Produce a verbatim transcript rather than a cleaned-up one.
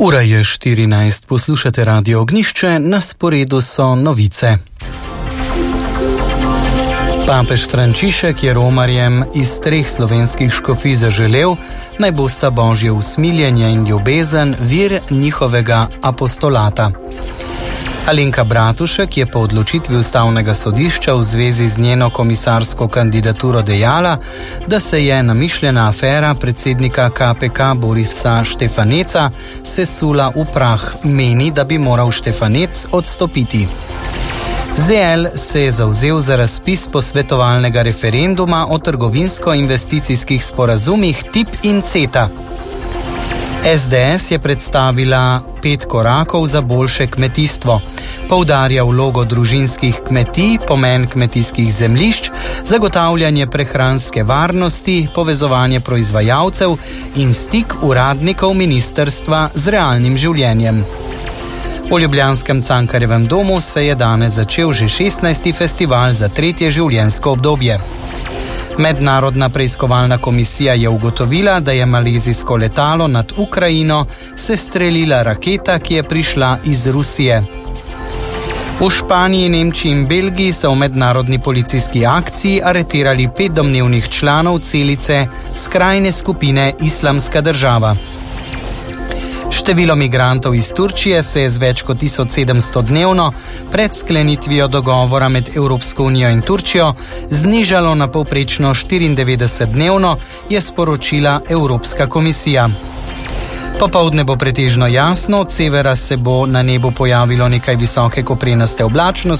Ura je štirinajst, poslušate Radio Ognjišče, na sporedu so novice. Papež Frančišek je romarjem iz treh slovenskih škofij zaželel, naj bosta božje usmiljenje in ljubezen vir njihovega apostolata. Alenka Bratušek je po odločitvi ustavnega sodišča v zvezi z njeno komisarsko kandidaturo dejala, da se je namišljena afera predsednika K P K Borisa Štefaneca sesula v prah, meni, da bi moral Štefanec odstopiti. Z L se je zavzel za razpis posvetovalnega referenduma o trgovinsko-investicijskih sporazumih T I P in CETA. S D S je predstavila pet korakov za boljše kmetijstvo. Poudarja vlogo družinskih kmetij, pomen kmetijskih zemljišč, zagotavljanje prehranske varnosti, povezovanje proizvajalcev in stik uradnikov ministrstva z realnim življenjem. V ljubljanskem Cankarjevem domu se je danes začel že šestnajsti festival za tretje življenjsko obdobje. Mednarodna preiskovalna komisija je ugotovila, da je malezijsko letalo nad Ukrajino sestrelila raketa, ki je prišla iz Rusije. V Španiji, Nemčiji in Belgiji so v mednarodni policijski akciji aretirali pet domnevnih članov celice skrajne skupine Islamska država. Število migrantov iz Turčije se je z več kot tisoč sedemsto dnevno pred sklenitvijo dogovora med Evropsko unijo in Turčijo znižalo na povprečno štiriindevetdeset dnevno, je sporočila Evropska komisija. Popoldne bo pretežno jasno, od severa se bo na nebu pojavilo nekaj visoke koprenaste oblačnosti.